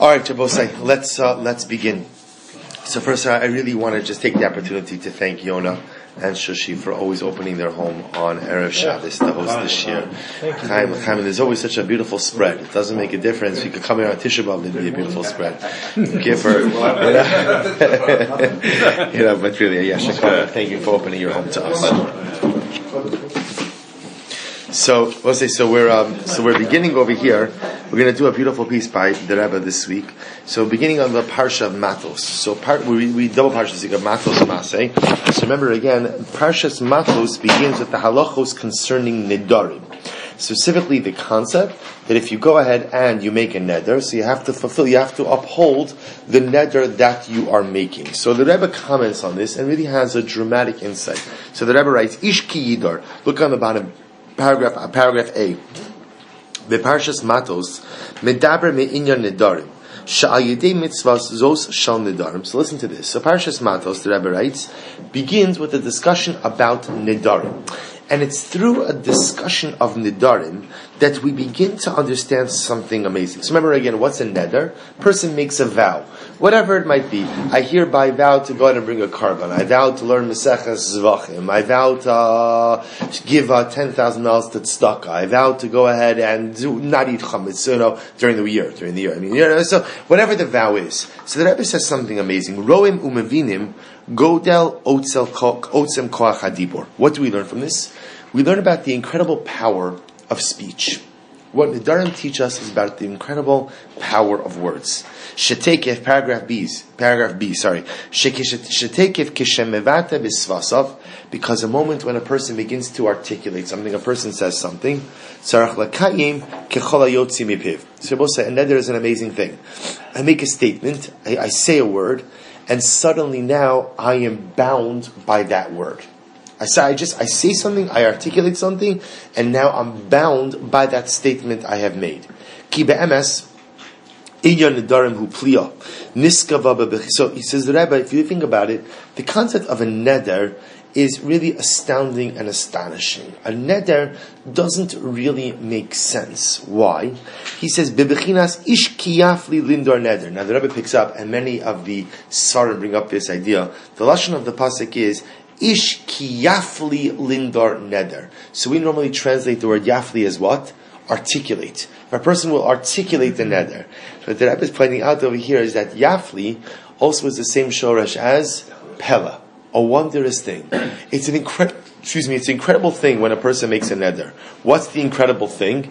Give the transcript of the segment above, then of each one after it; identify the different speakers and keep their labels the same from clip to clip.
Speaker 1: All right, Jabosai, let's begin. So first, I really want to just take the opportunity to thank Yona and Shushi for always opening their home on Erev Shabbos, the host this year. Chaim, there's always such a beautiful spread. It doesn't make a difference. You could come here on Tisha B'Av, there'd be a beautiful spread. Giffer, but really, Shakara, thank you for opening your home to us. So we're beginning over here. We're going to do a beautiful piece by the Rebbe this week. So beginning on the Parsha of Matos. So we double Parshas of Matos Maseh. So remember again, Parshas Matos begins with the halachos concerning Nidarim. Specifically the concept that if you go ahead and you make a neder, so you have to uphold the neder that you are making. So the Rebbe comments on this and really has a dramatic insight. So the Rebbe writes, Ish ki yidar. Look on the bottom, paragraph A. Beparshas Matos, medaber me'inyan nedarim, sha'al yedei mitzvahs zos shal nedarim. So listen to this. So Parshas Matos, the Rebbe writes, begins with a discussion about nedarim. And it's through a discussion of nedarim that we begin to understand something amazing. So remember again, what's a neder? Person makes a vow. Whatever it might be. I hereby vow to go out and bring a carbon. I vow to learn Maseches Zvachim. I vow to give $10,000 to tzedakah. I vow to go ahead and not eat chametz, during the year. So whatever the vow is. So the Rebbe says something amazing. Roim umevinim godel otzem koach hadibor. What do we learn from this? We learn about the incredible power of speech. What Nedarim teach us is about the incredible power of words. Shetekef, paragraph B, Shetekef kishemevata bisvasav, because a moment when a person begins to articulate something, a person says something, tzarach lakayim kechol hayotzi mipiv. So both say, and then there is an amazing thing. I make a statement, I say a word, and suddenly now I am bound by that word. I say something, I articulate something, and now I'm bound by that statement I have made. Ki be'emes, inyan nedarim hu pliya, niskava bebech. So he says, the Rebbe, if you think about it, the concept of a neder is really astounding and astonishing. A neder doesn't really make sense. Why? He says, bebechinas ish kiyafli lindor neder. Now the Rebbe picks up, and many of the Svarim bring up this idea. The lashon of the pasuk is, Ish ki yafli lindar neder. So we normally translate the word yafli as what? Articulate. If a person will articulate the neder. What the Rebbe is pointing out over here is that yafli also is the same shoresh as pella. A wondrous thing. It's an incredible thing when a person makes a neder. What's the incredible thing?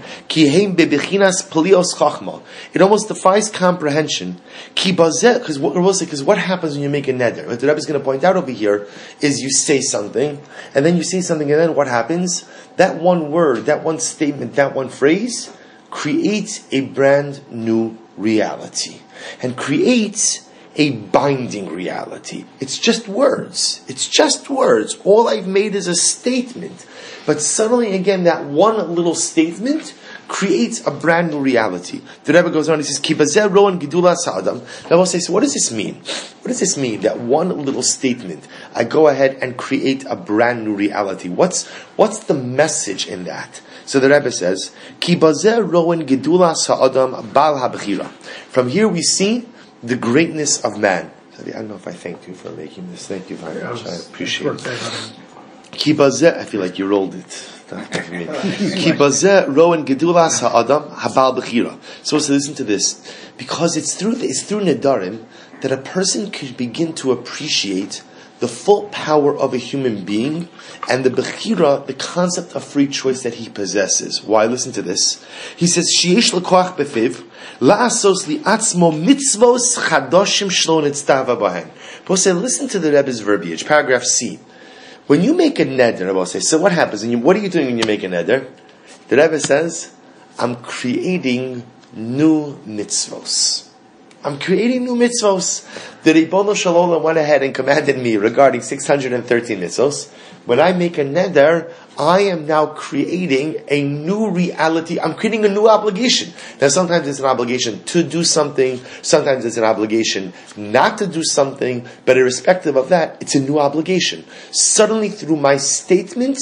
Speaker 1: It almost defies comprehension. Because what happens when you make a neder? What the Rebbe is going to point out over here is you say something, and then what happens? That one word, that one statement, that one phrase creates a brand new reality. And creates a binding reality. It's just words. All I've made is a statement. But suddenly again, that one little statement creates a brand new reality. The Rebbe goes on, he says, Ki bazeh ro'en gedula sa'adam. The Rebbe says, so what does this mean? What does this mean? That one little statement, I go ahead and create a brand new reality. What's the message in that? So the Rebbe says, Ki bazeh ro'en gedula sa'adam bal ha'bechira. From here we see the greatness of man. I don't know if I thanked you for making this. Thank you very much. I appreciate it. Kibazeh, I feel like you rolled it. Kibazeh ro'en gedulas ha'adam habal bechira. So listen to this, because it's through nedarim that a person could begin to appreciate the full power of a human being and the bechira, the concept of free choice that he possesses. Why? Listen to this. He says, Sheyesh l'koach befiv, la'asos li'atzmo mitzvos chadoshim shlo nitztava bahen. But say, listen to the Rebbe's verbiage, paragraph C. When you make a neder, Rebbe say, so what happens? What are you doing when you make a neder? The Rebbe says, I'm creating new mitzvos. I'm creating new mitzvos. The Ribono Shel Olam went ahead and commanded me regarding 613 mitzvos. When I make a neder, I am now creating a new reality. I'm creating a new obligation. Now sometimes it's an obligation to do something, sometimes it's an obligation not to do something, but irrespective of that, it's a new obligation. Suddenly through my statement,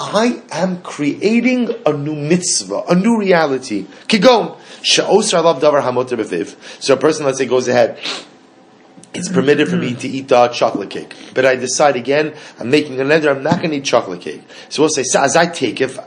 Speaker 1: I am creating a new mitzvah, a new reality. Kigon. So a person, let's say, goes ahead. It's permitted for me to eat chocolate cake. But I decide again, I'm making a neder, I'm not going to eat chocolate cake. So we'll say, as I take if,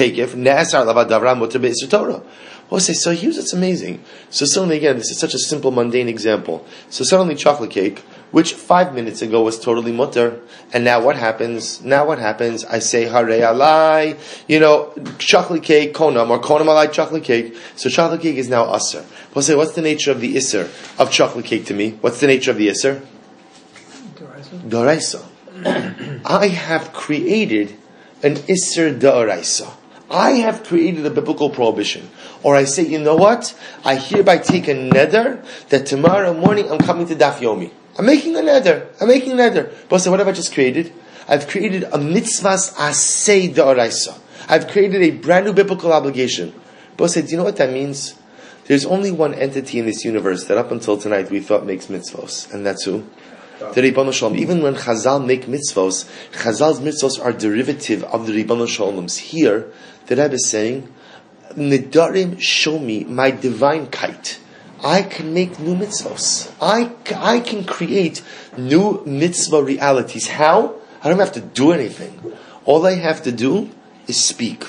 Speaker 1: we'll say, so here's what's amazing. So suddenly again, this is such a simple, mundane example. So suddenly chocolate cake, which 5 minutes ago was totally mutter, and now what happens? I say, Hare alai, chocolate cake, konam, or konam alai chocolate cake. So chocolate cake is now asr. We'll say, what's the nature of the isser of chocolate cake to me? What's the nature of the isser? Doraisa. I have created an isser doraisa. I have created a biblical prohibition. Or I say, you know what? I hereby take a neder that tomorrow morning I'm coming to Daf Yomi. I'm making a neder. But so what have I just created? I've created a mitzvahs asay da'oraisa. I've created a brand new biblical obligation. But say, do you know what that means? There's only one entity in this universe that up until tonight we thought makes mitzvos. And that's who? The Ribbon Shalom. Even when Chazal make mitzvos, Chazal's mitzvos are derivative of the Ribbon Shalom's. Here, the Rebbe is saying, Nedarim show me my divine kite. I can make new mitzvos. I can create new mitzvah realities. How? I don't have to do anything. All I have to do is speak.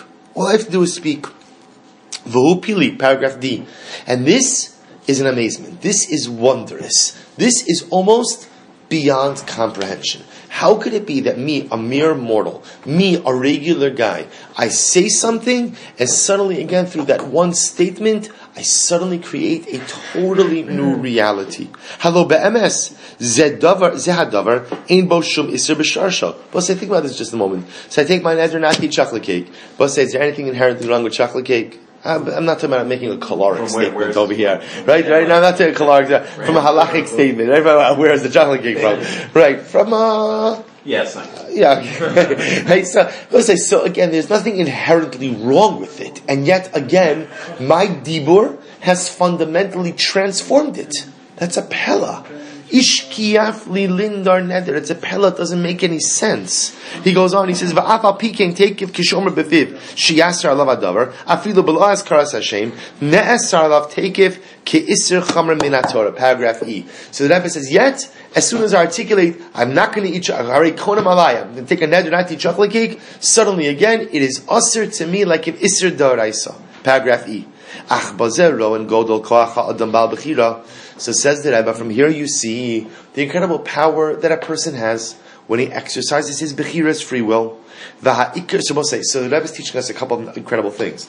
Speaker 1: V'hu pili, paragraph D. And this is an amazement. This is wondrous. This is almost beyond comprehension. How could it be that me, a mere mortal, me, a regular guy, I say something, and suddenly, again, through that one statement, I suddenly create a totally new reality. Hello, be'emes, zehadavar, ein bo shum iser b'sharsha. But say, think about this just a moment. So I take my neder not to eat chocolate cake. But say, is there anything inherently wrong with chocolate cake? I'm not talking about making a caloric statement over here, right? No, I'm not saying a caloric from a halachic statement. Right? Where's the chocolate cake from? Right? From
Speaker 2: yes.
Speaker 1: Right. So again, there's nothing inherently wrong with it, and yet again, my dibur has fundamentally transformed it. That's a pella. Ishkiyaf li lindar neder. It's a pella. It doesn't make any sense. He goes on. He says, "Va'afal pikein tekif kishomer befiv shiyasar alav adavar afilu beloas karas Hashem ne'esar alav tekif ke'isr chamer min haTorah." Paragraph E. So the Rebbe says, yet as soon as I articulate, I'm not going to eat. I'm going to take a neder not to eat chocolate cake. Suddenly again, it is usr to me like if isr da'oraisa. Paragraph E. Ach bazero and godol koach ha'adam bal bechira. So says the Rebbe, from here you see the incredible power that a person has when he exercises his bechira's free will. So the Rebbe is teaching us a couple of incredible things.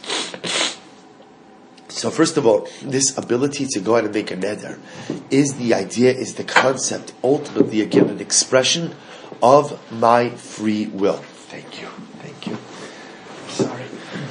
Speaker 1: So first of all, this ability to go out and make a neder is the concept, ultimately again an expression of my free will. Thank you. Sorry.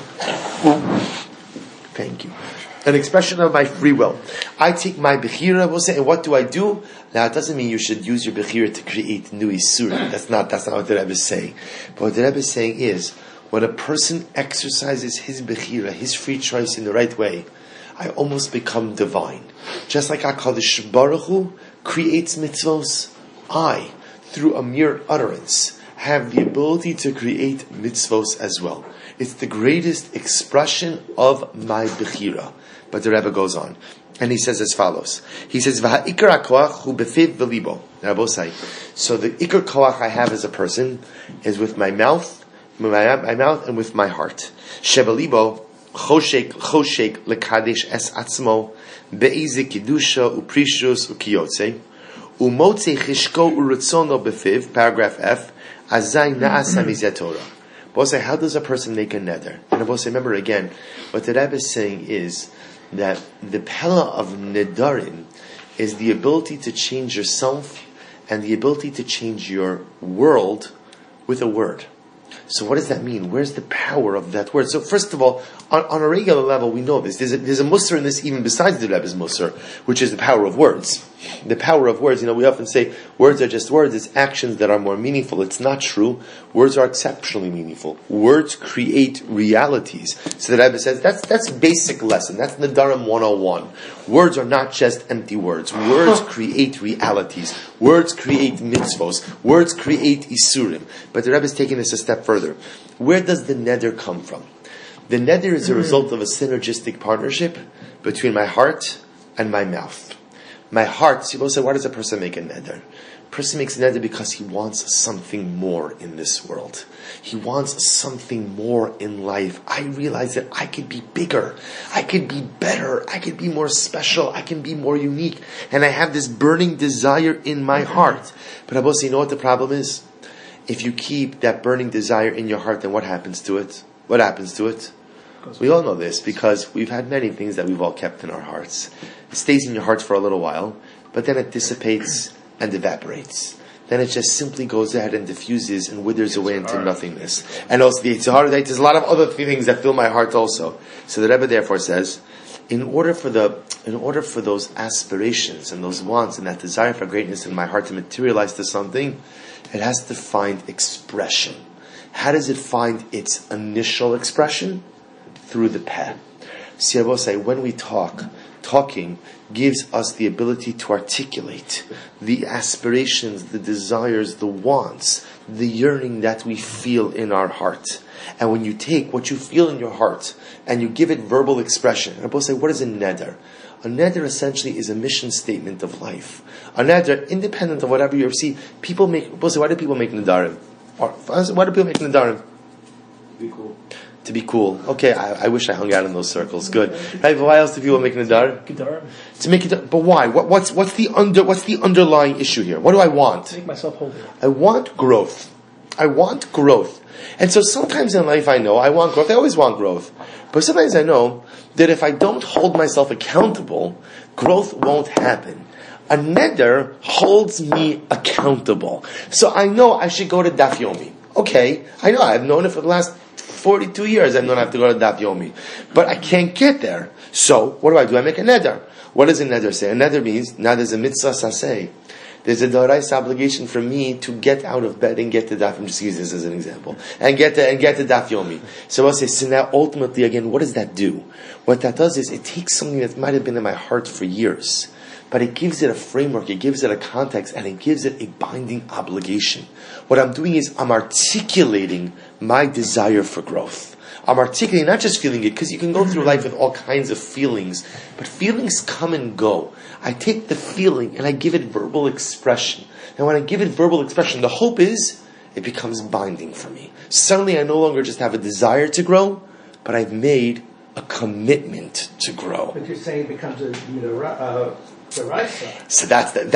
Speaker 1: Thank you. An expression of my free will. I take my bechira, we'll say, and what do I do? Now, it doesn't mean you should use your bechira to create new isurim. That's not what the Rebbe is saying. But what the Rebbe is saying is, when a person exercises his bechira, his free choice in the right way, I almost become divine. Just like HaKadosh Baruch Hu creates mitzvos, I, through a mere utterance, have the ability to create mitzvos as well. It's the greatest expression of my bechira. But the Rebbe goes on, and he says as follows. He says, "V'ha'ikar ha'koach hu befiv v'libo." So the ikar koach I have as a person is with my mouth, and with my heart. Shebalibo choshek lekadesh es atzmo be'ize kidusha uprishus ukiyotze umotze chishko urutzono befiv. Paragraph F. Azay na'asa mizeh Torah. Bosai, how does a person make a neder? And Bosai, remember again, what the Rebbe is saying is that the pella of nedarim is the ability to change yourself and the ability to change your world with a word. So what does that mean? Where's the power of that word? So first of all, on a regular level, we know this. There's a musar in this even besides the Rebbe's musar, which is the power of words. The power of words. We often say words are just words. It's actions that are more meaningful. It's not true. Words are exceptionally meaningful. Words create realities. So the Rebbe says that's basic lesson. That's Nedarim 101. Words are not just empty words. Words create realities. Words create mitzvos. Words create isurim. But the Rebbe is taking this a step further. Where does the neder come from? The neder is a result of a synergistic partnership between my heart and my mouth. My heart, people say, why does a person make a neder? A person makes a neder because he wants something more in this world. He wants something more in life. I realize that I could be bigger. I could be better. I could be more special. I can be more unique. And I have this burning desire in my heart. But Abose, you know what the problem is? If you keep that burning desire in your heart, then what happens to it? What happens to it? We all know this because we've had many things that we've all kept in our hearts. It stays in your heart for a little while, but then it dissipates and evaporates. Then it just simply goes ahead and diffuses and withers away into nothingness. And also the Yetzer Hara, there's a lot of other things that fill my heart also. So the Rebbe therefore says, in order for those aspirations and those wants and that desire for greatness in my heart to materialize to something, it has to find expression. How does it find its initial expression? Through the peh. See, I will say, when we talking gives us the ability to articulate the aspirations, the desires, the wants, the yearning that we feel in our heart. And when you take what you feel in your heart and you give it verbal expression, and I will say, what is a neder? A neder essentially is a mission statement of life. A neder, independent of whatever you see, people make. Why do people make nedarim? Why do people make nedarim?
Speaker 2: Be cool.
Speaker 1: To be cool. Okay, I wish I hung out in those circles. Good. Right, but why else do people make nedar? To make it. But why? What's the underlying issue here? What do I want?
Speaker 3: To make myself holy.
Speaker 1: I want growth. And so sometimes in life I know I want growth. I always want growth. But sometimes I know that if I don't hold myself accountable, growth won't happen. A neder holds me accountable. So I know I should go to Daf Yomi. Okay, I know. I've known it for the last 42 years. I don't have to go to Daf Yomi. But I can't get there. So, what do? I make a neder. What does a neder say? A neder means, now there's a mitzvah saseh. There's a dorais obligation for me to get out of bed and get to Daf. I'm just using this as an example. And get to Daf Yomi. So I'll say, so now ultimately again, what does that do? What that does is, it takes something that might have been in my heart for years, but it gives it a framework, it gives it a context, and it gives it a binding obligation. What I'm doing is I'm articulating my desire for growth. I'm articulating, not just feeling it, because you can go through life with all kinds of feelings, but feelings come and go. I take the feeling and I give it verbal expression. And when I give it verbal expression, the hope is it becomes binding for me. Suddenly I no longer just have a desire to grow, but I've made a commitment to grow.
Speaker 3: But you're saying it becomes a
Speaker 1: so that's the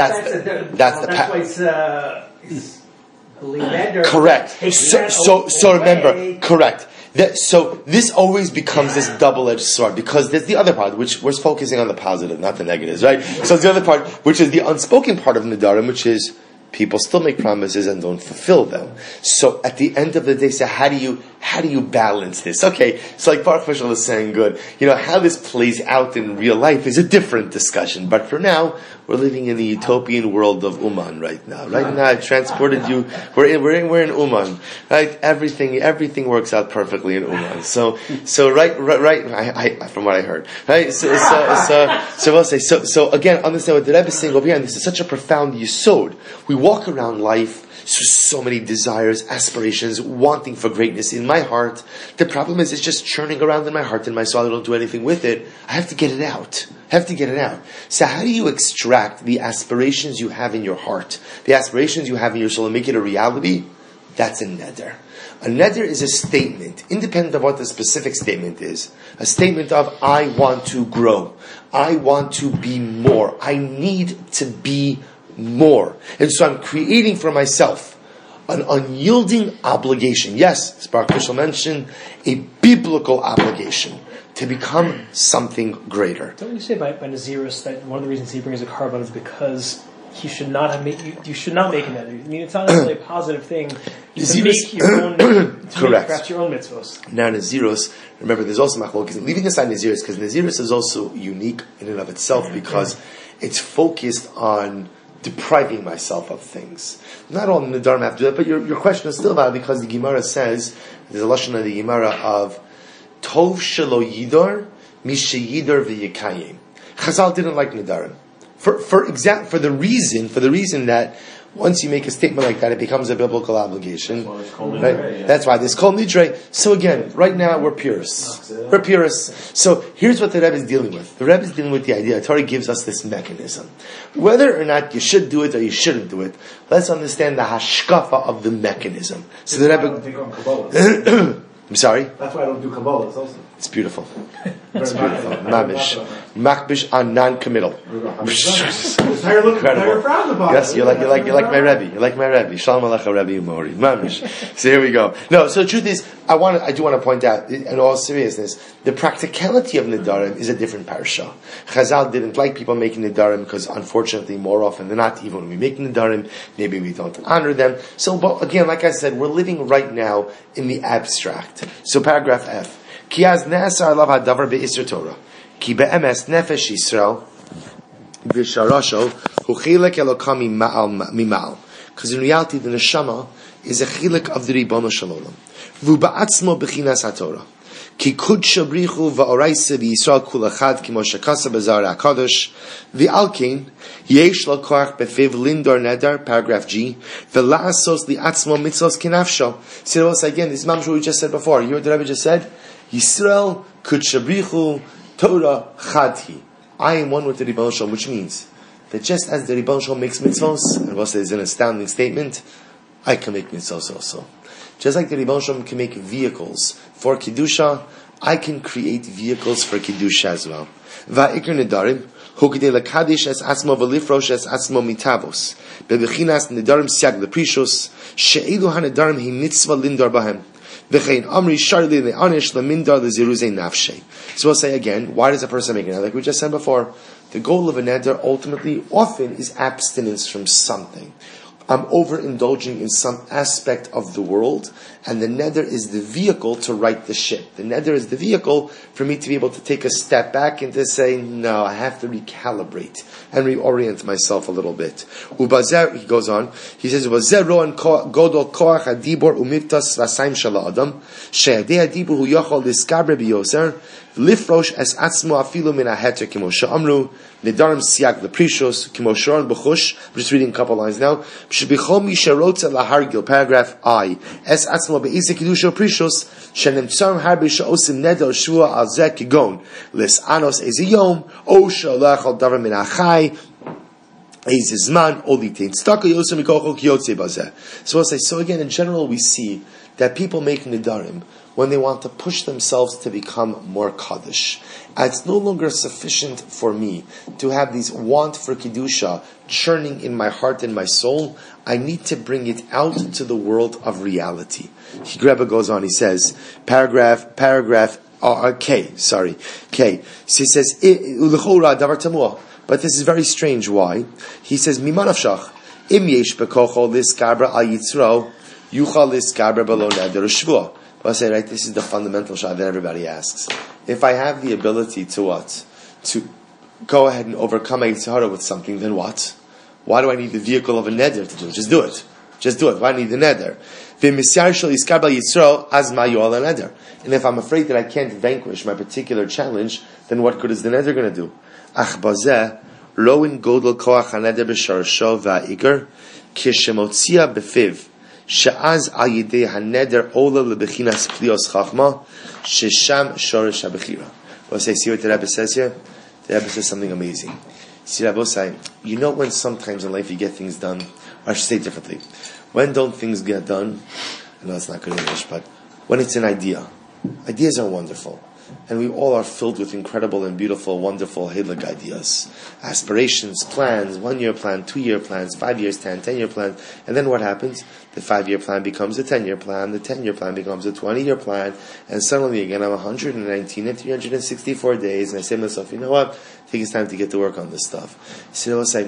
Speaker 1: correct. So remember, correct. So this always becomes this double-edged sword, because there's the other part, which we're focusing on the positive, not the negatives, right? So the other part, which is the unspoken part of Nedarim, which is people still make promises and don't fulfill them. So at the end of the day, so how do you balance this? Okay, so like Baruch Mishal is saying, good. How this plays out in real life is a different discussion. But for now, we're living in the utopian world of Uman right now. Right now, I've transported you. We're in Uman, right? Everything works out perfectly in Uman. So right. I from what I heard, right? So we'll say. So again, understand what the Rebbe is saying over here. And this is such a profound yesod. We walk around life. So many desires, aspirations, wanting for greatness in my heart. The problem is, it's just churning around in my heart and my soul. I don't do anything with it. I have to get it out. So how do you extract the aspirations you have in your heart, the aspirations you have in your soul, and make it a reality? That's a neder. A neder is a statement, independent of what the specific statement is. A statement of, I want to grow. I want to be more. I need to be more. And so I'm creating for myself an unyielding obligation. Yes, as Baruch Mishal mentioned, a biblical obligation to become something greater.
Speaker 3: Don't you say by Nazirus that one of the reasons he brings a carbon is because he should not have you should not make a neder? I mean, it's not necessarily a positive thing To make your own, to
Speaker 1: correct.
Speaker 3: Make perhaps your own mitzvahs.
Speaker 1: Now Nazirus, remember there's also machlokes. Leaving aside Nazirus, because Nazirus is also unique in and of itself because it's focused on depriving myself of things. Not all Nadarim have to do that, but your question is still valid because the Gemara says, there's a lashon of the Gemara of Tov shelo yidor, mishayidor v'yikayim. Chazal didn't like Nadarim. For the reason that once you make a statement like that, it becomes a biblical obligation. Right? That's why this kol nidre. So again, right now we're purists. We're purists. So here's what the Rebbe is dealing with. The Rebbe is dealing with the idea. The Torah gives us this mechanism. Whether or not you should do it or you shouldn't do it, let's understand the hashkafa of the mechanism. So the Rebbe. I'm sorry?
Speaker 2: That's why I don't do Kabbalah also.
Speaker 1: It's beautiful. It's beautiful. Mamish. Makbish on non-committal. Incredible. Yes, you're like my Rebbe. You're like my Rebbe. Shalom Alecha Rebbe Umori. Mamish. So here we go. No, so the truth is, I do want to point out, in all seriousness, the practicality of Nidarim is a different parasha. Chazal didn't like people making Nidarim because unfortunately more often than not, even when we make Nidarim, maybe we don't honor them. So, but again, like I said, we're living right now in the abstract. So paragraph F. Ki az ne'asar alav hadavar be'isr Torah. Ki be'emes nefesh Yisrael v'sharasho hu chilek elokam mimal. Because in reality, the neshama is a chilek of the Ribono Shel Olam. V'u ba'atzmo b'chinas haTorah. Ki kudsha brichu va'oraisa v'Yisrael kul echad kimo shekasa b'zar hakadosh v'alkein yesh lo koach befiv lindor nedar, paragraph G, v'la'asos li'atzmo mitzvos kinafsho. See once again, this is what we just said before. You heard what the Rebbe just said? Yisrael kudsha brichu Torah chadhi. I am one with the Ribono Shel Olam, which means that just as the Ribono Shel Olam makes mitzvos, and Rosa is an astounding statement, I can make mitzvos also. Just like the Ribono Shel Olam can make vehicles for Kedusha, I can create vehicles for Kedusha as well. Va'ikr nedarim, hu k'dei lekadish es atzmo v'lifrosh es atzmo mitavos. Bebechinas nedarim siag leprishus, she'elu hanedarim hi mitzvah lindar bahem. V'chein amri sharli le'anish lemindar leziruzei nafshei. So we'll say again, why does a person make it? Like we just said before, the goal of a neder ultimately often is abstinence from something. I'm overindulging in some aspect of the world, and the neder is the vehicle to right the ship. The neder is the vehicle for me to be able to take a step back and to say, no, I have to recalibrate and reorient myself a little bit. Ubazer, he goes on, he says, Ubazer ro'an godol koach adibor umiktas vasaim shala adam, she'adei adibor hu yochol liskabre biyoser, lifrosh es atzmo afilu min aheter kimo sha'amru, nedarim siag leprishos, kimo shoron b'chush. I'm just reading a couple lines now. Sh'bichol mi sherotza lahargil, paragraph I, es atzmo be'izik kedusha prishos, shenem tsarim harbe sha'osim neder shua al zeh kigon, lis anos eziyom, o sha'olach al davar min achai, ezizman, o litain tztaka yosem mikochol kiyotze bazeh. So again, in general, we see that people make nedarim when they want to push themselves to become more kaddish. It's no longer sufficient for me to have these want for kedusha churning in my heart and my soul. I need to bring it out to the world of reality. Rebbe goes on, he says, paragraph K. So he says, but this is very strange. Why? He says, Mimanavshach, im yesh bekocho liskabra al yitzro, yuchal liskabra below neder shvua. I'll say, right, this is the fundamental shot that everybody asks. If I have the ability to what? To go ahead and overcome a Yitzhara with something, then what? Why do I need the vehicle of a neder to do it? Just do it. Why do I need the neder? And if I'm afraid that I can't vanquish my particular challenge, then what good is the neder going to do? Ach bazeh, roin godel koach haneder b'sharsho va'ikr, kishemotzia befiv. She'az al yidei haneder ola lebechinas plios chachma shesham shorish habechira. See what the Rebbe says here? The Rebbe says something amazing. See, Rebbe say, you know when sometimes in life you get things done, or I should say it differently. When don't things get done? I know it's not good English, but when it's an idea. Ideas are wonderful. And we all are filled with incredible and beautiful, wonderful Heilig ideas. Aspirations, plans, 1-year plan, 2-year plans, 5 years plan, 10-year plan. And then what happens? The 5-year plan becomes a 10-year plan, the 10-year plan becomes a 20-year plan, and suddenly again I'm 119 and 364 days, and I say to myself, you know what? I think it's time to get to work on this stuff. So I say,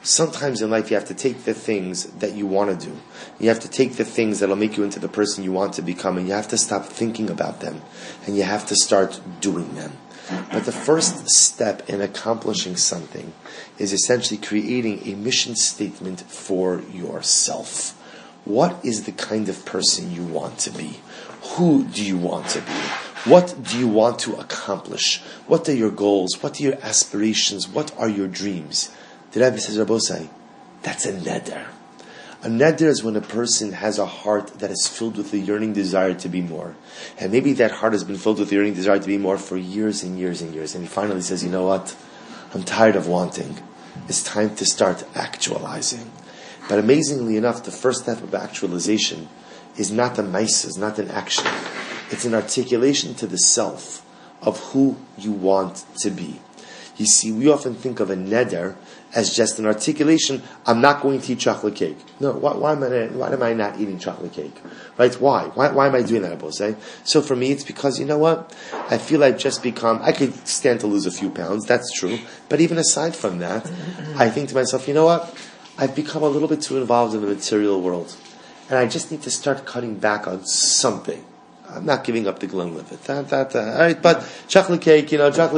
Speaker 1: Sometimes in life you have to take the things that you want to do. You have to take the things that will make you into the person you want to become, and you have to stop thinking about them, and you have to start doing them. But the first step in accomplishing something is essentially creating a mission statement for yourself. What is the kind of person you want to be? Who do you want to be? What do you want to accomplish? What are your goals? What are your aspirations? What are your dreams? The Rebbe says, Rabbosai, that's a neder. A neder is when a person has a heart that is filled with a yearning desire to be more. And maybe that heart has been filled with a yearning desire to be more for years and years and years. And he finally says, you know what? I'm tired of wanting. It's time to start actualizing. But amazingly enough, the first step of actualization is not a maisa, is not an action. It's an articulation to the self of who you want to be. You see, we often think of a neder as just an articulation. I'm not going to eat chocolate cake. No, why am I not eating chocolate cake? Right? Why am I doing that, Abosai? So for me, it's because, you know what? I feel I've just become, I could stand to lose a few pounds, that's true. But even aside from that, I think to myself, you know what? I've become a little bit too involved in the material world. And I just need to start cutting back on something. I'm not giving up the Glenlivet. All right, but chocolate cake,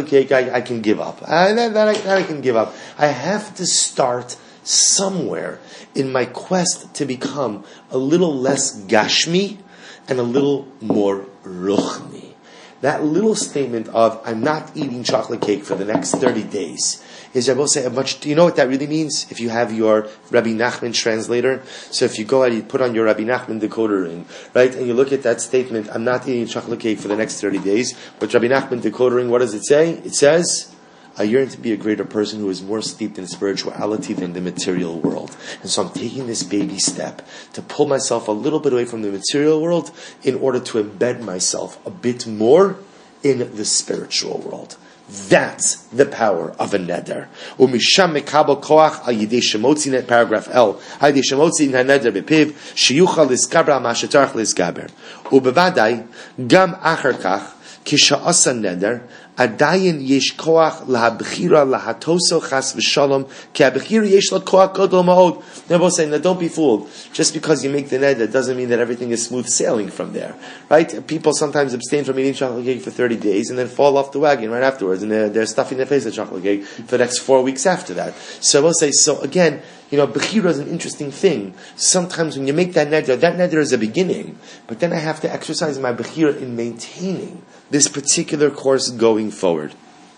Speaker 1: I can give up. That I can give up. I have to start somewhere in my quest to become a little less gashmi and a little more ruchni. That little statement of, I'm not eating chocolate cake for the next 30 days, is I will say do you know what that really means? If you have your Rabbi Nachman translator, so if you go and you put on your Rabbi Nachman decoder ring, right, and you look at that statement, I'm not eating chocolate cake for the next 30 days, but Rabbi Nachman decoder ring, what does it say? It says, I yearn to be a greater person who is more steeped in spirituality than the material world. And so I'm taking this baby step to pull myself a little bit away from the material world in order to embed myself a bit more in the spiritual world. That's the power of a neder. Umisham mekabel koach al yidei shemotzi, paragraph L. Yidei shemotzi neder bepiv sheyuchal liskaber ma shetarach liskaber. Ubevadai gam achar kach kisha'asa neder adayin yesh koach lahabchira lahatoso chas v'shalom ki habchira yesh la koach gadol ma'od. They're both saying, now don't be fooled. Just because you make the neder doesn't mean that everything is smooth sailing from there. Right? People sometimes abstain from eating chocolate cake for 30 days and then fall off the wagon right afterwards, and they're stuffing their face with chocolate cake for the next 4 weeks after that. So I will say, so again, bechira is an interesting thing. Sometimes when you make that neder is a beginning, but then I have to exercise my bechira in maintaining this particular course going forward.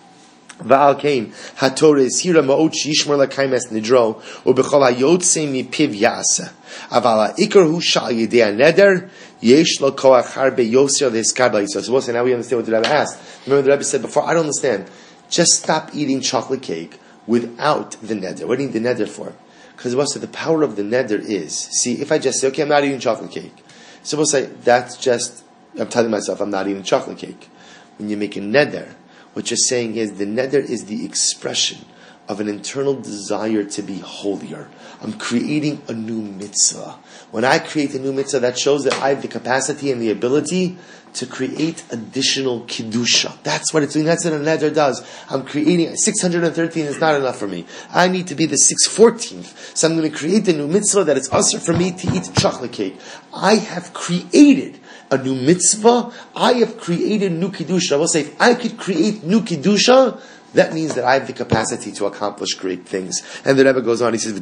Speaker 1: Va'al kain haTorah is hira ma'od sheishmor lakaimes nidro ubechol hayotze mipiv yasa aval ha'ikar hu shal yidei neder yesh lo koach harbe yoser lehiskar b'yisrael. So we'll say, now we understand what the Rebbe asked. Remember the Rebbe said before, I don't understand. Just stop eating chocolate cake without the neder. What do you need the neder for? Because we'll say the power of the neder is, see, if I just say, okay, I'm not eating chocolate cake. So we'll say, that's just, I'm telling myself I'm not eating chocolate cake. When you make a neder, what you're saying is the neder is the expression of an internal desire to be holier. I'm creating a new mitzvah. When I create a new mitzvah, that shows that I have the capacity and the ability to create additional kedusha. That's what it's doing. That's what a neder does. I'm creating 613 is not enough for me. I need to be the 614th. So I'm going to create a new mitzvah that it's usher for me to eat chocolate cake. I have created a new mitzvah. I have created new kedusha. I will say, if I could create new kedusha, that means that I have the capacity to accomplish great things. And the Rebbe goes on, he says,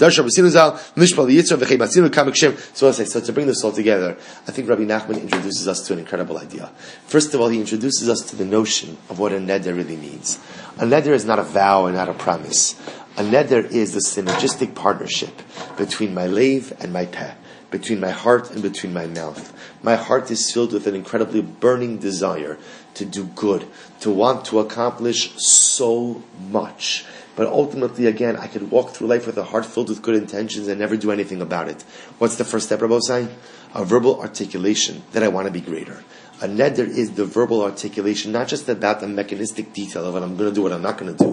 Speaker 1: so I'll say, so to bring this all together, I think Rabbi Nachman introduces us to an incredible idea. First of all, he introduces us to the notion of what a neder really means. A neder is not a vow and not a promise. A neder is the synergistic partnership between my leiv and my peh, between my heart and between my mouth. My heart is filled with an incredibly burning desire to do good, to want to accomplish so much. But ultimately, again, I could walk through life with a heart filled with good intentions and never do anything about it. What's the first step, Rabbosai? A verbal articulation that I want to be greater. A neder is the verbal articulation, not just about the mechanistic detail of what I'm going to do, what I'm not going to do,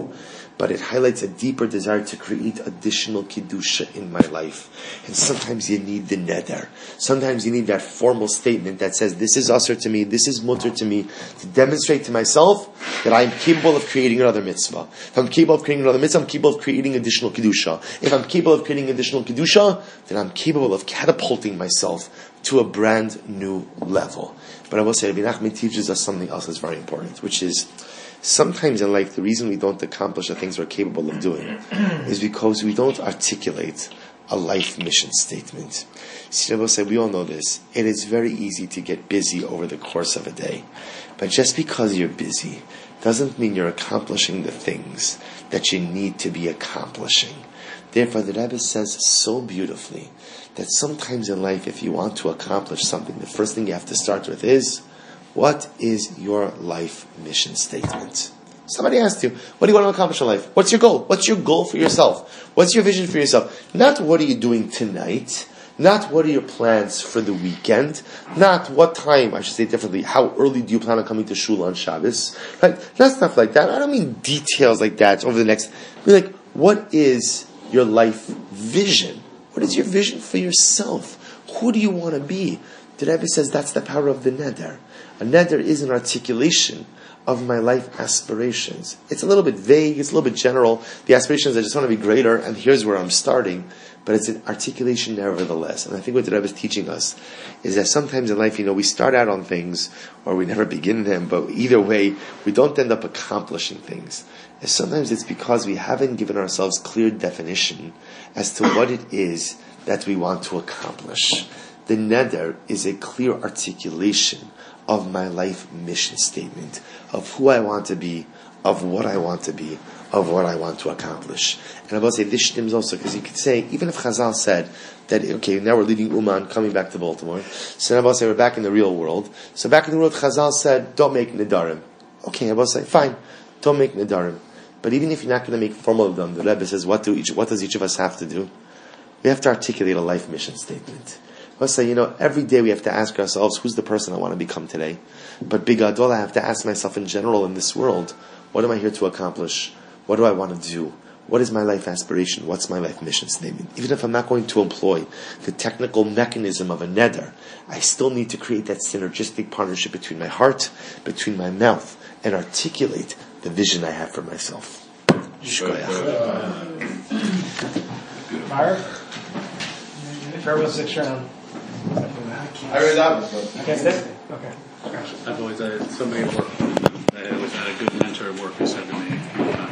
Speaker 1: but it highlights a deeper desire to create additional Kedusha in my life. And sometimes you need the neder. Sometimes you need that formal statement that says, this is usher to me, this is mutter to me, to demonstrate to myself that I am capable of creating another mitzvah. If I'm capable of creating another mitzvah, I'm capable of creating additional Kedusha. If I'm capable of creating additional Kedusha, then I'm capable of catapulting myself to a brand new level. But I will say, Rabbi Nachman teaches us something else that's very important, which is, sometimes in life, the reason we don't accomplish the things we're capable of doing is because we don't articulate a life mission statement. See, I will say, we all know this. It is very easy to get busy over the course of a day. But just because you're busy doesn't mean you're accomplishing the things that you need to be accomplishing. Therefore, the Rebbe says so beautifully that sometimes in life, if you want to accomplish something, the first thing you have to start with is, what is your life mission statement? Somebody asked you, what do you want to accomplish in life? What's your goal? What's your goal for yourself? What's your vision for yourself? Not what are you doing tonight? Not what are your plans for the weekend? Not what time, I should say differently, how early do you plan on coming to shul on Shabbos? Right? Not stuff like that. I don't mean details like that over the next, I mean like, what is your life vision? What is your vision for yourself? Who do you want to be? The Rebbe says that's the power of the neder. A neder is an articulation of my life aspirations. It's a little bit vague, it's a little bit general. The aspirations, I just want to be greater, and here's where I'm starting. But it's an articulation nevertheless. And I think what the Rebbe is teaching us is that sometimes in life, we start out on things, or we never begin them, but either way, we don't end up accomplishing things. And sometimes it's because we haven't given ourselves clear definition as to what it is that we want to accomplish. The neder is a clear articulation of my life mission statement, of who I want to be, of what I want to be, of what I want to accomplish. And I will say this stems also, because you could say, even if Chazal said that, okay, now we're leaving Uman, coming back to Baltimore, so I will say we're back in the real world. So back in the world, Chazal said, don't make nedarim. Okay, I will say, fine, don't make nedarim. But even if you're not going to make formal nedarim, the Rebbe says, what does each of us have to do? We have to articulate a life mission statement. Let's say, every day we have to ask ourselves, who's the person I want to become today? But bigadol, I have to ask myself in general in this world, what am I here to accomplish? What do I want to do? What is my life aspiration? What's my life mission statement? Even if I'm not going to employ the technical mechanism of a neder, I still need to create that synergistic partnership between my heart, between my mouth, and articulate the vision I have for myself.
Speaker 3: Mark? Farewell 6th round.
Speaker 1: I read that.
Speaker 3: Okay, that's it? Okay.
Speaker 2: I've always had somebody at work, I always had a good mentor at work who said to me,